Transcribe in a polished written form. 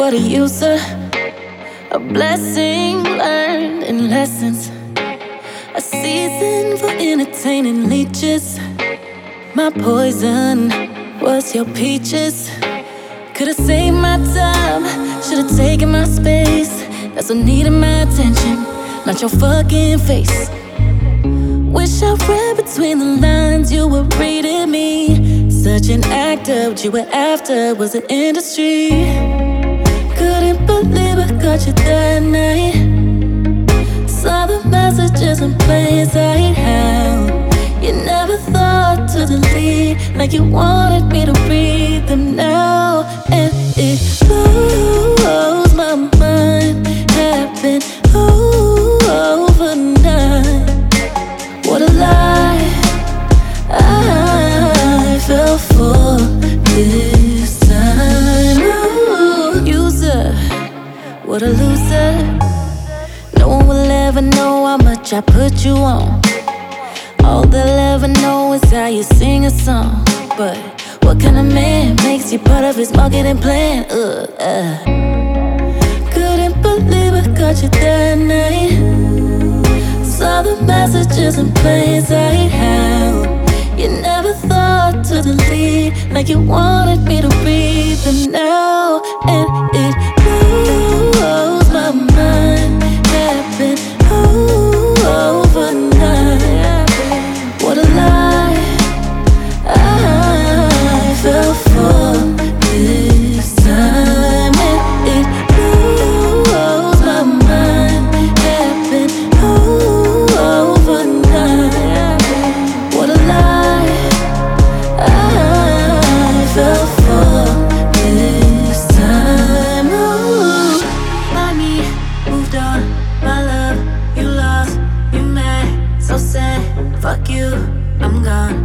What a user, a blessing learned in lessons, a season for entertaining leeches. My poison was your peaches. Could've saved my time, should've taken my space. That's what needed my attention, not your fucking face. Wish I read between the lines, you were reading me. Such an actor, what you were after was the industry. Couldn't believe I caught you that night. Saw the messages in plain sight. How you never thought to delete, like you wanted me to read them now. And it blows my mind. Happened overnight. What a lie I fell for this time. Ooh, user, what a loser. No one will ever know how much I put you on. All they'll ever know is how you sing a song. But what kind of man makes you part of his marketing plan? Couldn't believe I caught you that night. Saw the messages in plain sight. How you never thought to delete, like you wanted me to read them now. And it blows my mind. Happened overnight. What a lie I fell for this time. And it blows my mind. Happened overnight. What a lie I fell for this time. Ooh. By me, moved on, my love, you lost, you mad, so sad. Fuck you, I'm gone.